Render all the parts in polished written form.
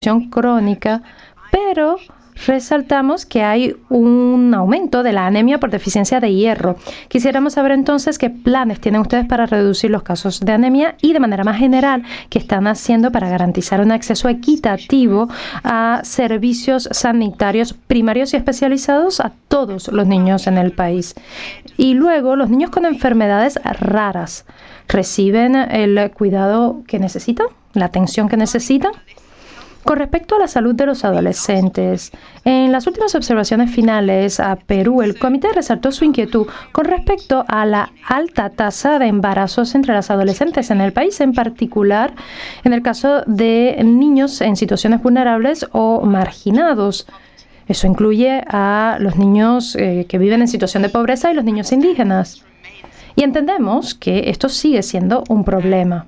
crónica, pero resaltamos que hay un aumento de la anemia por deficiencia de hierro. Quisiéramos saber entonces qué planes tienen ustedes para reducir los casos de anemia y de manera más general qué están haciendo para garantizar un acceso equitativo a servicios sanitarios primarios y especializados a todos los niños en el país. Y luego, los niños con enfermedades raras reciben el cuidado que necesitan, la atención que necesitan. Con respecto a la salud de los adolescentes, en las últimas observaciones finales a Perú, el comité resaltó su inquietud con respecto a la alta tasa de embarazos entre las adolescentes en el país, en particular en el caso de niños en situaciones vulnerables o marginados. Eso incluye a los niños que viven en situación de pobreza y los niños indígenas. Y entendemos que esto sigue siendo un problema.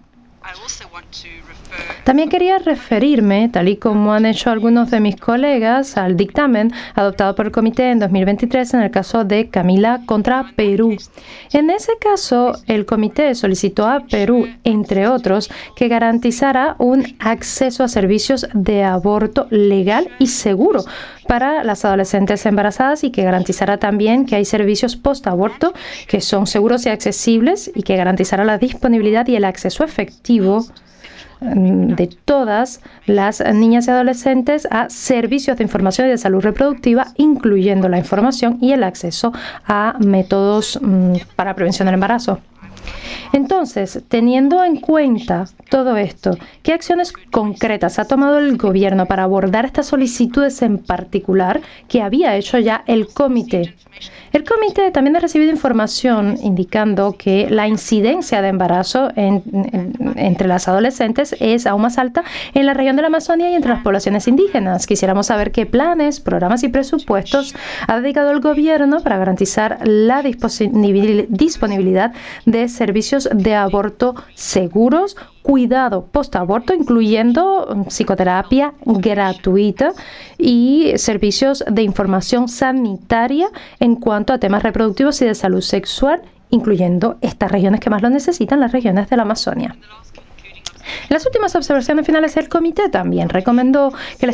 También quería referirme, tal y como han hecho algunos de mis colegas, al dictamen adoptado por el comité en 2023 en el caso de Camila contra Perú. En ese caso, el comité solicitó a Perú, entre otros, que garantizara un acceso a servicios de aborto legal y seguro para las adolescentes embarazadas y que garantizara también que hay servicios post-aborto que son seguros y accesibles y que garantizara la disponibilidad y el acceso efectivo de todas las niñas y adolescentes a servicios de información y de salud reproductiva, incluyendo la información y el acceso a métodos para prevención del embarazo. Entonces, teniendo en cuenta todo esto, ¿qué acciones concretas ha tomado el gobierno para abordar estas solicitudes en particular que había hecho ya el comité? El comité también ha recibido información indicando que la incidencia de embarazo entre las adolescentes es aún más alta en la región de la Amazonía y entre las poblaciones indígenas. Quisiéramos saber qué planes, programas y presupuestos ha dedicado el gobierno para garantizar la disponibilidad de servicios de aborto seguros, cuidado post-aborto, incluyendo psicoterapia gratuita y servicios de información sanitaria en cuanto a temas reproductivos y de salud sexual, incluyendo estas regiones que más lo necesitan, las regiones de la Amazonia. Las últimas observaciones finales del comité también recomendó que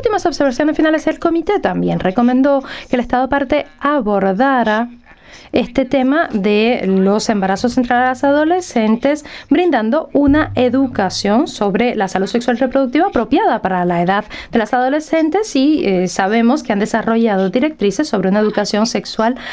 el Estado parte abordara este tema de los embarazos entre las adolescentes, brindando una educación sobre la salud sexual y reproductiva apropiada para la edad de las adolescentes y sabemos que han desarrollado directrices sobre una educación sexual